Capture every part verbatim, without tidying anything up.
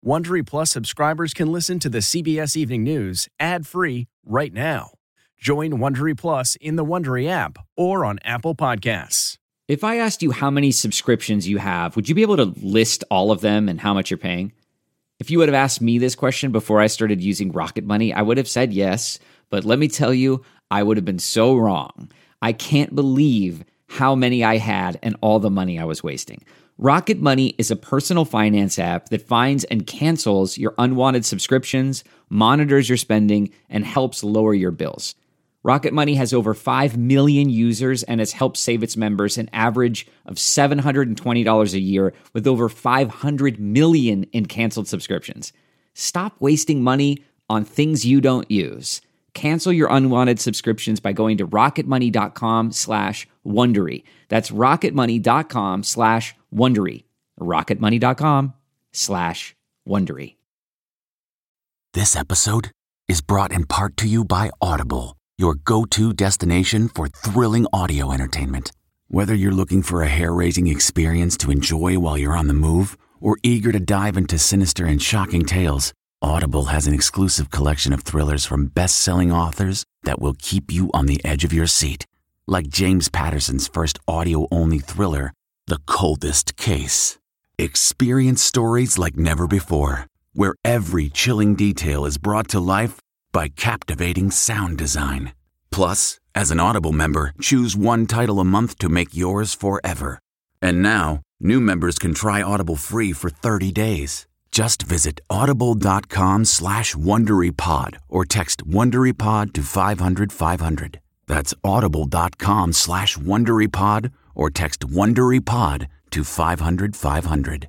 Wondery Plus subscribers can listen to the C B S Evening News ad-free right now. Join Wondery Plus in the Wondery app or on Apple Podcasts. If I asked you how many subscriptions you have, would you be able to list all of them and how much you're paying? If you would have asked me this question before I started using Rocket Money, I would have said yes, but let me tell you, I would have been so wrong. I can't believe how many I had and all the money I was wasting. Rocket Money is a personal finance app that finds and cancels your unwanted subscriptions, monitors your spending, and helps lower your bills. Rocket Money has over five million users and has helped save its members an average of seven hundred twenty dollars a year with over five hundred million in canceled subscriptions. Stop wasting money on things you don't use. Cancel your unwanted subscriptions by going to rocketmoney.com slash Wondery. That's rocketmoney.com slash Wondery. rocketmoney.com slash Wondery. This episode is brought in part to you by Audible, your go-to destination for thrilling audio entertainment. Whether you're looking for a hair-raising experience to enjoy while you're on the move or eager to dive into sinister and shocking tales, Audible has an exclusive collection of thrillers from best-selling authors that will keep you on the edge of your seat. Like James Patterson's first audio-only thriller, The Coldest Case. Experience stories like never before, where every chilling detail is brought to life by captivating sound design. Plus, as an Audible member, choose one title a month to make yours forever. And now, new members can try Audible free for thirty days. Just visit audible.com slash WonderyPod or text WonderyPod to five hundred five hundred. That's audible.com slash WonderyPod or text WonderyPod to five hundred five hundred.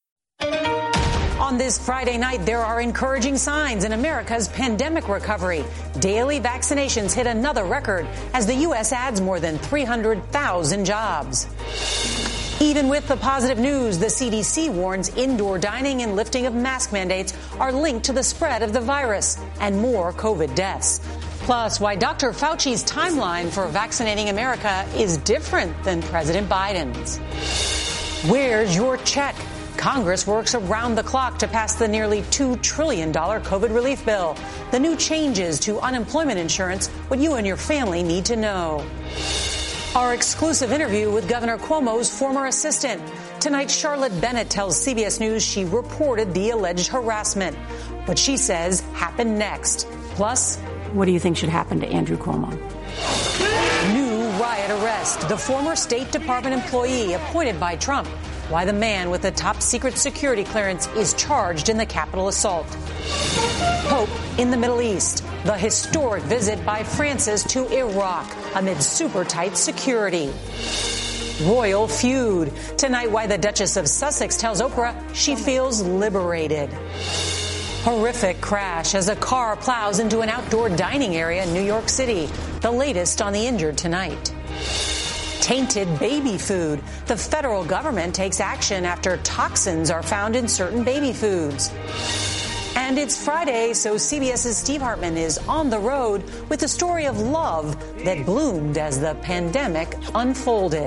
On this Friday night, there are encouraging signs in America's pandemic recovery. Daily vaccinations hit another record as the U S adds more than three hundred thousand jobs. Even with the positive news, the C D C warns indoor dining and lifting of mask mandates are linked to the spread of the virus and more COVID deaths. Plus, why Doctor Fauci's timeline for vaccinating America is different than President Biden's. Where's your check? Congress works around the clock to pass the nearly two trillion dollars COVID relief bill. The new changes to unemployment insurance, what you and your family need to know. Our exclusive interview with Governor Cuomo's former assistant. Tonight, Charlotte Bennett tells C B S News she reported the alleged harassment. What she says happened next. Plus, what do you think should happen to Andrew Cuomo? New riot arrest. The former State Department employee appointed by Trump. Why the man with the top secret security clearance is charged in the Capitol assault. Hope in the Middle East. The historic visit by Francis to Iraq amid super tight security. Royal feud. Tonight, why the Duchess of Sussex tells Oprah she feels liberated. Horrific crash as a car plows into an outdoor dining area in New York City. The latest on the injured tonight. Tainted baby food. The federal government takes action after toxins are found in certain baby foods. And it's Friday, so CBS's Steve Hartman is on the road with the story of love that bloomed as the pandemic unfolded.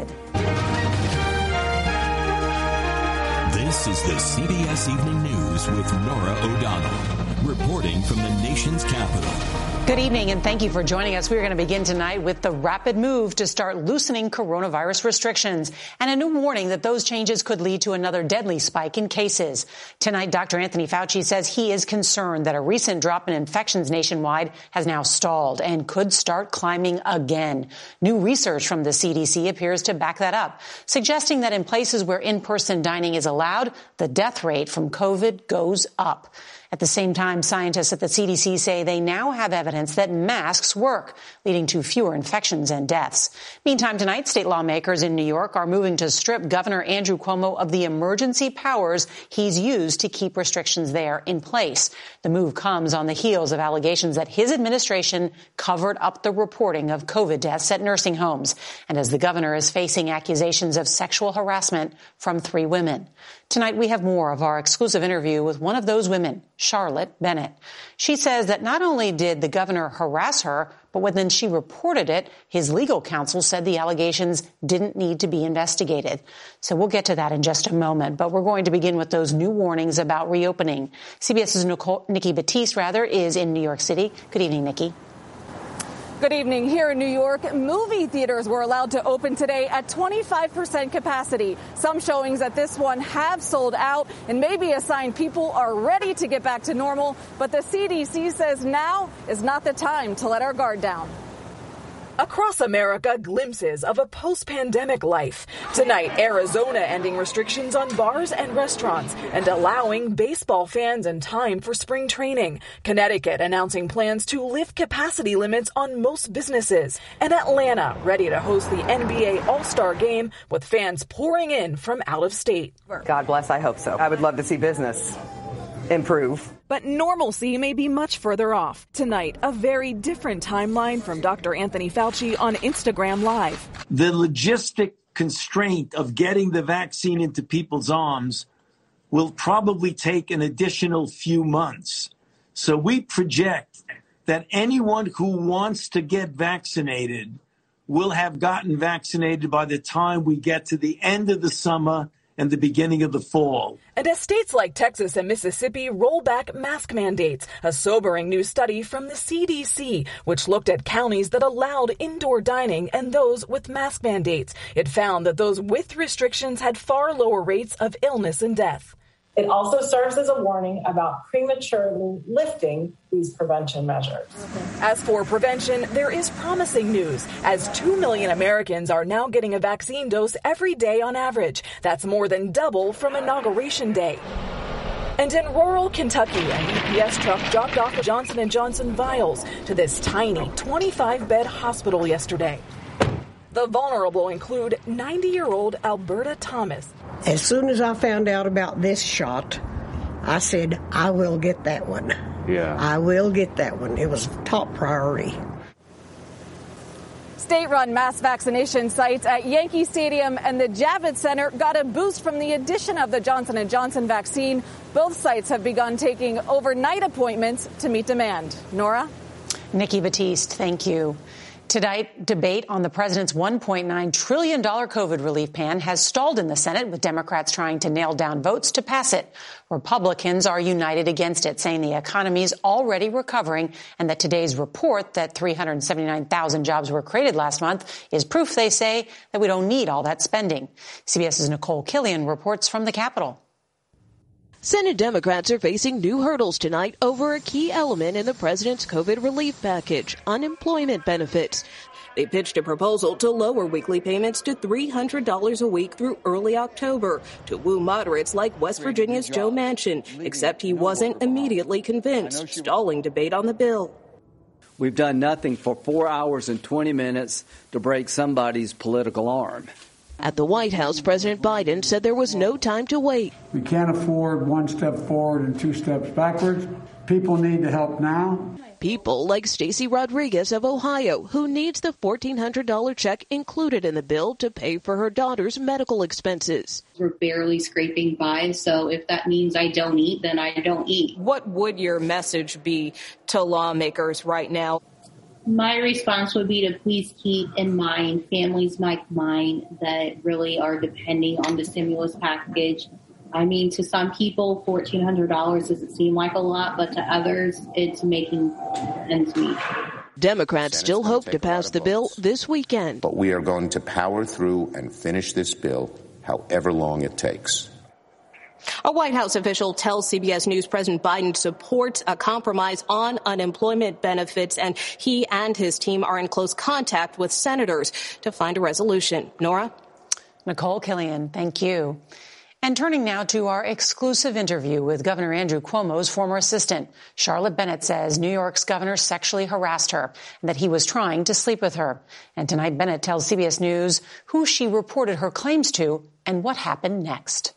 This is the C B S Evening News with Norah O'Donnell, reporting from the nation's capital. Good evening, and thank you for joining us. We're going to begin tonight with the rapid move to start loosening coronavirus restrictions and a new warning that those changes could lead to another deadly spike in cases. Tonight, Doctor Anthony Fauci says he is concerned that a recent drop in infections nationwide has now stalled and could start climbing again. New research from the C D C appears to back that up, suggesting that in places where in-person dining is allowed, the death rate from COVID goes up. At the same time, scientists at the C D C say they now have evidence that masks work, leading to fewer infections and deaths. Meantime, tonight, state lawmakers in New York are moving to strip Governor Andrew Cuomo of the emergency powers he's used to keep restrictions there in place. The move comes on the heels of allegations that his administration covered up the reporting of COVID deaths at nursing homes, and as the governor is facing accusations of sexual harassment from three women. Tonight, we have more of our exclusive interview with one of those women, Charlotte Bennett. She says that not only did the governor governor harass her, but when then she reported it, his legal counsel said the allegations didn't need to be investigated. So we'll get to that in just a moment, but we're going to begin with those new warnings about reopening. CBS's Nicole, Nikki Battiste, rather, is in New York City. Good evening, Nikki. Good evening. Here in New York, movie theaters were allowed to open today at twenty-five percent capacity. Some showings at this one have sold out and may be a sign people are ready to get back to normal. But the C D C says now is not the time to let our guard down. Across America, glimpses of a post-pandemic life. Tonight, Arizona ending restrictions on bars and restaurants and allowing baseball fans in time for spring training. Connecticut announcing plans to lift capacity limits on most businesses. And Atlanta ready to host the N B A All-Star Game with fans pouring in from out of state. God bless, I hope so. I would love to see business improve. But normalcy may be much further off. Tonight, a very different timeline from Doctor Anthony Fauci on Instagram Live. The logistic constraint of getting the vaccine into people's arms will probably take an additional few months. So we project that anyone who wants to get vaccinated will have gotten vaccinated by the time we get to the end of the summer and the beginning of the fall. And as states like Texas and Mississippi roll back mask mandates, a sobering new study from the C D C, which looked at counties that allowed indoor dining and those with mask mandates. It found that those with restrictions had far lower rates of illness and death. It also serves as a warning about prematurely lifting these prevention measures. As for prevention, there is promising news, as two million Americans are now getting a vaccine dose every day on average. That's more than double from Inauguration Day. And in rural Kentucky, a U P S truck dropped off Johnson and Johnson vials to this tiny twenty-five bed hospital yesterday. The vulnerable include ninety-year-old Alberta Thomas. As soon as I found out about this shot, I said, I will get that one. Yeah. I will get that one. It was top priority. State-run mass vaccination sites at Yankee Stadium and the Javits Center got a boost from the addition of the Johnson and Johnson vaccine. Both sites have begun taking overnight appointments to meet demand. Nora? Nikki Battiste, thank you. Tonight, debate on the president's one point nine trillion dollars COVID relief plan has stalled in the Senate, with Democrats trying to nail down votes to pass it. Republicans are united against it, saying the economy is already recovering and that today's report that three hundred seventy-nine thousand jobs were created last month is proof, they say, that we don't need all that spending. CBS's Nicole Killian reports from the Capitol. Senate Democrats are facing new hurdles tonight over a key element in the president's COVID relief package, unemployment benefits. They pitched a proposal to lower weekly payments to three hundred dollars a week through early October to woo moderates like West Virginia's Joe Manchin, except he wasn't immediately convinced, stalling debate on the bill. We've done nothing for four hours and twenty minutes to break somebody's political arm. At the White House, President Biden said there was no time to wait. We can't afford one step forward and two steps backwards. People need the help now. People like Stacey Rodriguez of Ohio, who needs the fourteen hundred dollars check included in the bill to pay for her daughter's medical expenses. We're barely scraping by, so if that means I don't eat, then I don't eat. What would your message be to lawmakers right now? My response would be to please keep in mind families like mine that really are depending on the stimulus package. I mean, to some people, fourteen hundred dollars doesn't seem like a lot, but to others, it's making ends meet. Democrats still hope to pass the bill this weekend. But we are going to power through and finish this bill however long it takes. A White House official tells C B S News President Biden supports a compromise on unemployment benefits, and he and his team are in close contact with senators to find a resolution. Nora? Nicole Killian, thank you. And turning now to our exclusive interview with Governor Andrew Cuomo's former assistant. Charlotte Bennett says New York's governor sexually harassed her and that he was trying to sleep with her. And tonight, Bennett tells C B S News who she reported her claims to and what happened next.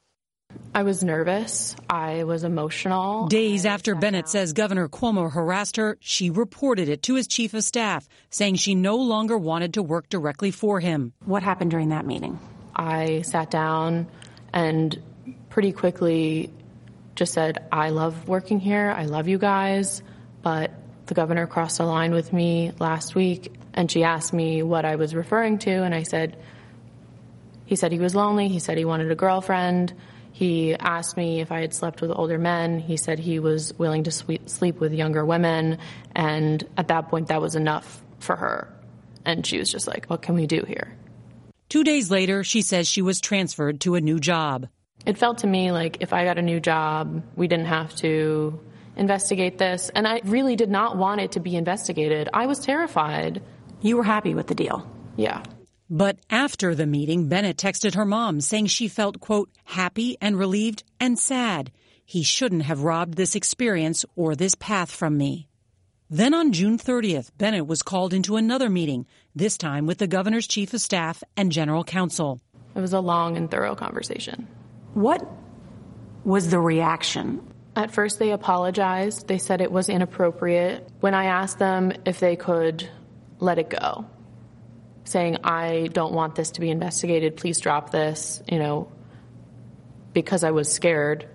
I was nervous. I was emotional. Days after Bennett says Governor Cuomo harassed her, she reported it to his chief of staff, saying she no longer wanted to work directly for him. What happened during that meeting? I sat down and pretty quickly just said, I love working here. I love you guys, but The governor crossed a line with me last week, and she asked me what I was referring to, and I said, he said he was lonely, he said he wanted a girlfriend, he asked me if I had slept with older men, he said he was willing to sleep with younger women, and at that point that was enough for her. And she was just like, what can we do here? Two days later, she says she was transferred to a new job. It felt to me like if I got a new job, we didn't have to investigate this. And I really did not want it to be investigated. I was terrified. You were happy with the deal? Yeah. But after the meeting, Bennett texted her mom saying she felt, quote, happy and relieved and sad. He shouldn't have robbed this experience or this path from me. Then on June thirtieth, Bennett was called into another meeting, this time with the governor's chief of staff and general counsel. It was a long and thorough conversation. What was the reaction? At first, they apologized. They said it was inappropriate. When I asked them if they could let it go, saying, I don't want this to be investigated, please drop this, you know, because I was scared.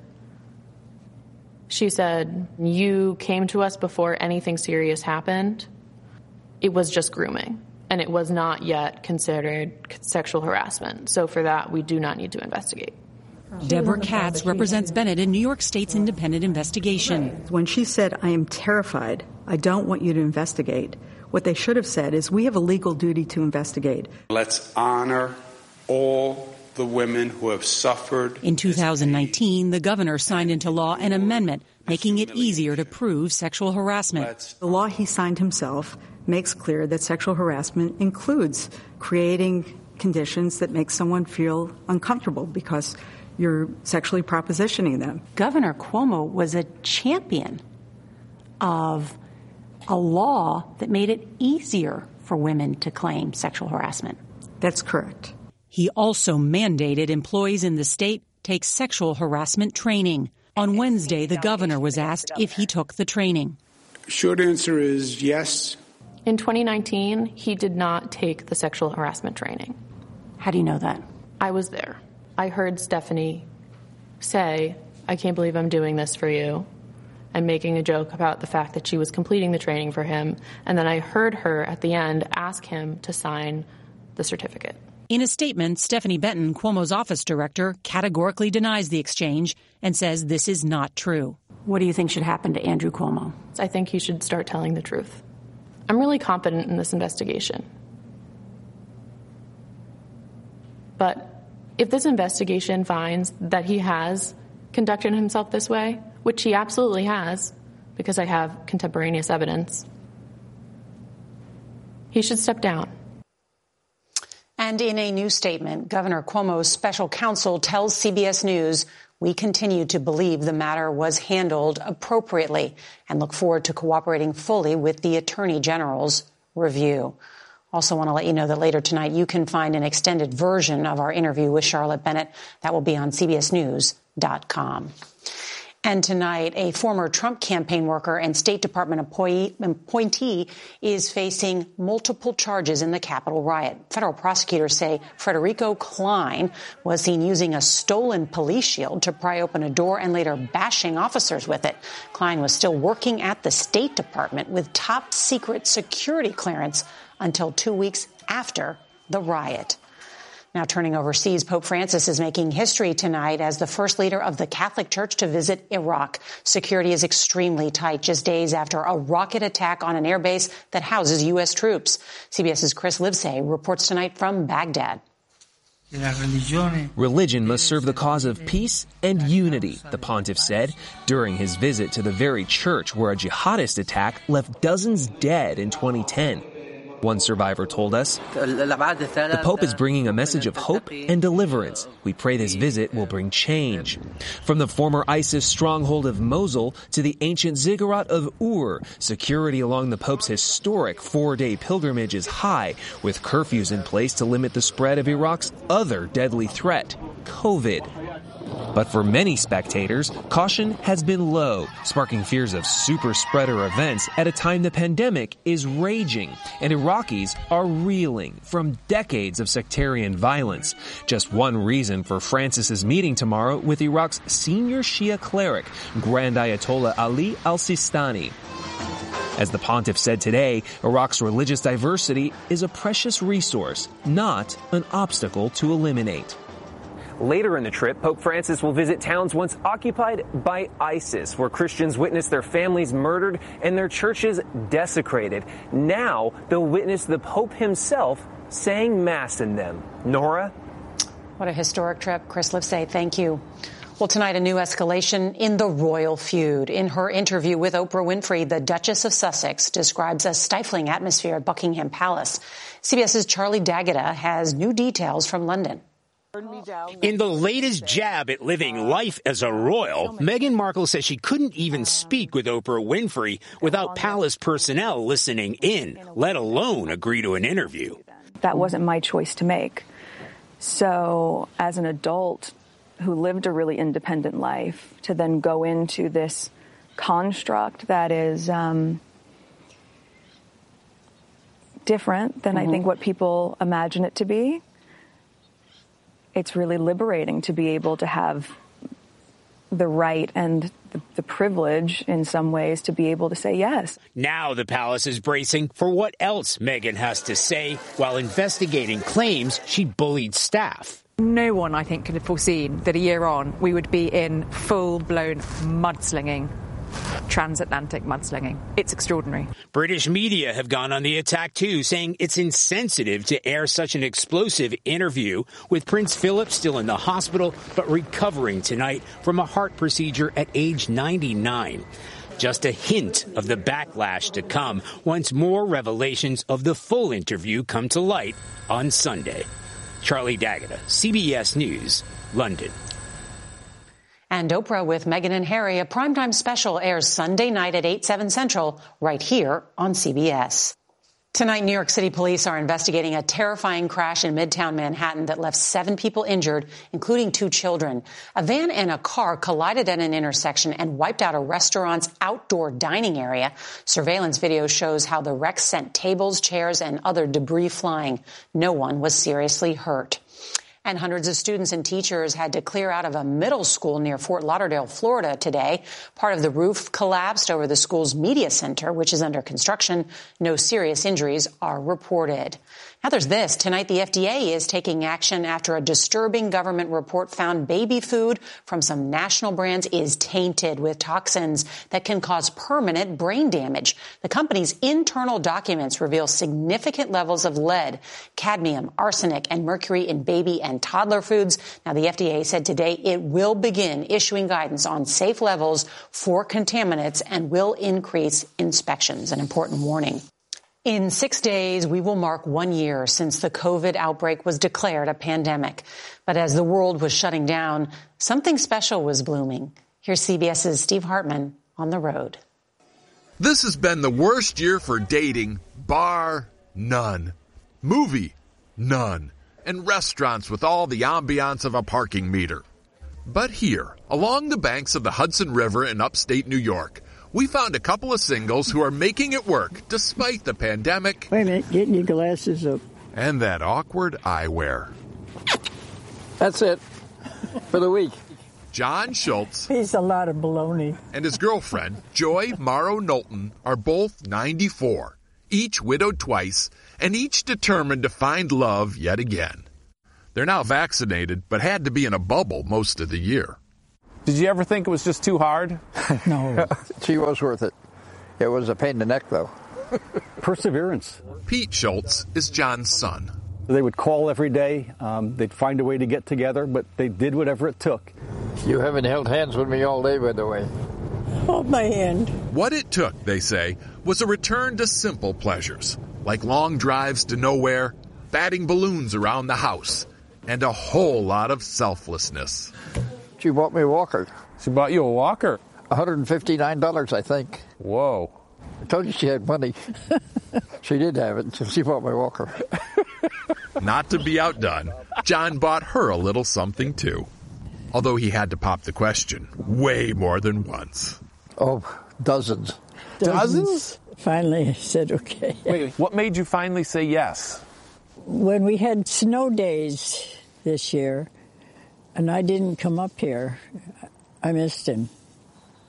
She said, you came to us before anything serious happened. It was just grooming, and it was not yet considered sexual harassment. So for that, we do not need to investigate. Deborah Katz represents Bennett in New York State's independent investigation. When she said, I am terrified, I don't want you to investigate, what they should have said is, we have a legal duty to investigate. Let's honor all the women who have suffered. In two thousand nineteen, the governor signed into law an amendment making it easier to prove sexual harassment. The law he signed himself makes clear that sexual harassment includes creating conditions that make someone feel uncomfortable because you're sexually propositioning them. Governor Cuomo was a champion of a law that made it easier for women to claim sexual harassment. That's correct. He also mandated employees in the state take sexual harassment training. On Wednesday, the governor was asked if he took the training. Short answer is yes. In twenty nineteen, he did not take the sexual harassment training. How do you know that? I was there. I heard Stephanie say, I can't believe I'm doing this for you, and making a joke about the fact that she was completing the training for him. And then I heard her at the end ask him to sign the certificate. In a statement, Stephanie Benton, Cuomo's office director, categorically denies the exchange and says this is not true. What do you think should happen to Andrew Cuomo? I think he should start telling the truth. I'm really confident in this investigation. But if this investigation finds that he has conducted himself this way, which he absolutely has, because I have contemporaneous evidence, he should step down. And in a new statement, Governor Cuomo's special counsel tells C B S News, we continue to believe the matter was handled appropriately and look forward to cooperating fully with the Attorney General's review. Also want to let you know that later tonight you can find an extended version of our interview with Charlotte Bennett. That will be on C B S News dot com. And tonight, a former Trump campaign worker and State Department employee, appointee is facing multiple charges in the Capitol riot. Federal prosecutors say Frederico Klein was seen using a stolen police shield to pry open a door and later bashing officers with it. Klein was still working at the State Department with top secret security clearance until two weeks after the riot. Now turning overseas, Pope Francis is making history tonight as the first leader of the Catholic Church to visit Iraq. Security is extremely tight just days after a rocket attack on an airbase that houses U S troops. CBS's Chris Livesay reports tonight from Baghdad. Religion must serve the cause of peace and unity, the pontiff said during his visit to the very church where a jihadist attack left dozens dead in twenty ten. One survivor told us, the Pope is bringing a message of hope and deliverance. We pray this visit will bring change. From the former ISIS stronghold of Mosul to the ancient ziggurat of Ur, security along the Pope's historic four-day pilgrimage is high, with curfews in place to limit the spread of Iraq's other deadly threat, COVID. But for many spectators, caution has been low, sparking fears of super spreader events at a time the pandemic is raging and Iraqis are reeling from decades of sectarian violence. Just one reason for Francis's meeting tomorrow with Iraq's senior Shia cleric, Grand Ayatollah Ali al-Sistani. As the pontiff said today, Iraq's religious diversity is a precious resource, not an obstacle to eliminate. Later in the trip, Pope Francis will visit towns once occupied by ISIS, where Christians witness their families murdered and their churches desecrated. Now they'll witness the Pope himself saying Mass in them. Nora? What a historic trip. Chris Livesay, thank you. Well, tonight, a new escalation in the royal feud. In her interview with Oprah Winfrey, the Duchess of Sussex describes a stifling atmosphere at Buckingham Palace. CBS's Charlie D'Agata has new details from London. In the latest jab at living life as a royal, Meghan Markle says she couldn't even speak with Oprah Winfrey without palace personnel listening in, let alone agree to an interview. That wasn't my choice to make. So as an adult who lived a really independent life, to then go into this construct that is um, different than mm-hmm. I think what people imagine it to be, it's really liberating to be able to have the right and the, the privilege in some ways to be able to say yes. Now the palace is bracing for what else Meghan has to say while investigating claims she bullied staff. No one, I think, could have foreseen that a year on we would be in full-blown mudslinging. Transatlantic mudslinging. It's extraordinary. British media have gone on the attack too, saying it's insensitive to air such an explosive interview with Prince Philip still in the hospital but recovering tonight from a heart procedure at age ninety-nine. Just a hint of the backlash to come once more revelations of the full interview come to light on Sunday. Charlie D'Agata, C B S News, London. And Oprah with Meghan and Harry, a primetime special airs Sunday night at eight, seven Central, right here on C B S. Tonight, New York City police are investigating a terrifying crash in Midtown Manhattan that left seven people injured, including two children. A van and a car collided at an intersection and wiped out a restaurant's outdoor dining area. Surveillance video shows how the wreck sent tables, chairs, and other debris flying. No one was seriously hurt. And hundreds of students and teachers had to clear out of a middle school near Fort Lauderdale, Florida today. Part of the roof collapsed over the school's media center, which is under construction. No serious injuries are reported. Now there's this. Tonight, the F D A is taking action after a disturbing government report found baby food from some national brands is tainted with toxins that can cause permanent brain damage. The company's internal documents reveal significant levels of lead, cadmium, arsenic, and mercury in baby and toddler foods. Now, the F D A said today it will begin issuing guidance on safe levels for contaminants and will increase inspections. An important warning. In six days, we will mark one year since the COVID outbreak was declared a pandemic. But as the world was shutting down, something special was blooming. Here's CBS's Steve Hartman on the road. This has been the worst year for dating, bar none. Movie, none. And restaurants with all the ambiance of a parking meter. But here, along the banks of the Hudson River in upstate New York, we found a couple of singles who are making it work despite the pandemic. Wait a minute, getting your glasses up. And that awkward eyewear. That's it for the week. John Schultz. He's a lot of baloney. And his girlfriend, Joy Morrow Knowlton, are both ninety-four, each widowed twice, and each determined to find love yet again. They're now vaccinated, but had to be in a bubble most of the year. Did you ever think it was just too hard? No. She was worth it. It was a pain in the neck, though. Perseverance. Pete Schultz is John's son. They would call every day. Um, they'd find a way to get together, but they did whatever it took. You haven't held hands with me all day, by the way. Hold my hand. What it took, they say, was a return to simple pleasures, like long drives to nowhere, batting balloons around the house, and a whole lot of selflessness. She bought me a walker. She bought you a walker? one hundred fifty-nine dollars, I think. Whoa. I told you she had money. She did have it, so she bought my walker. Not to be outdone, John bought her a little something, too. Although he had to pop the question way more than once. Oh, dozens. Dozens? dozens? Finally, I said, okay. Wait, what made you finally say yes? When we had snow days this year, and I didn't come up here, I missed him.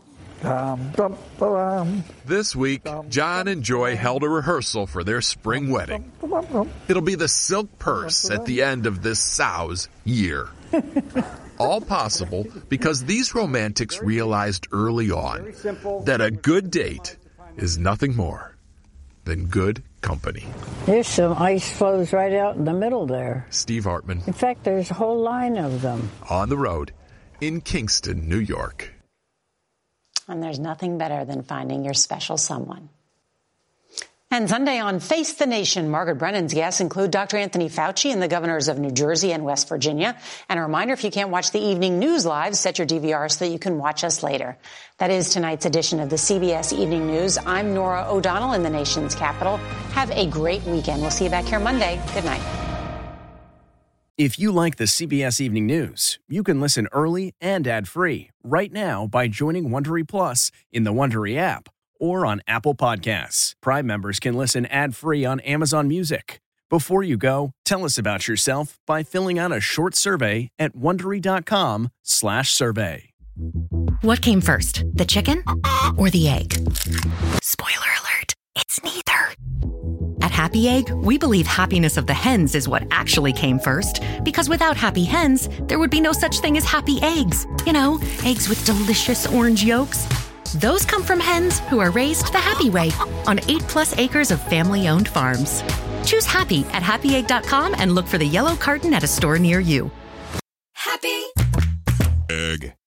This week, John and Joy held a rehearsal for their spring wedding. It'll be the silk purse at the end of this sow's year. All possible because these romantics realized early on that a good date is nothing more than good company. There's some ice floes right out in the middle there. Steve Hartman. In fact, there's a whole line of them. On the road in Kingston, New York. And there's nothing better than finding your special someone. And Sunday on Face the Nation, Margaret Brennan's guests include Doctor Anthony Fauci and the governors of New Jersey and West Virginia. And a reminder, if you can't watch the evening news live, set your D V R so that you can watch us later. That is tonight's edition of the C B S Evening News. I'm Norah O'Donnell in the nation's capital. Have a great weekend. We'll see you back here Monday. Good night. If you like the C B S Evening News, you can listen early and ad-free right now by joining Wondery Plus in the Wondery app or on Apple Podcasts. Prime members can listen ad-free on Amazon Music. Before you go, tell us about yourself by filling out a short survey at Wondery.com slash survey. What came first, the chicken or the egg? Spoiler alert, it's neither. At Happy Egg, we believe happiness of the hens is what actually came first, because without happy hens, there would be no such thing as happy eggs. You know, eggs with delicious orange yolks. Those come from hens who are raised the happy way on eight plus acres of family-owned farms. Choose happy at happy egg dot com and look for the yellow carton at a store near you. Happy Egg.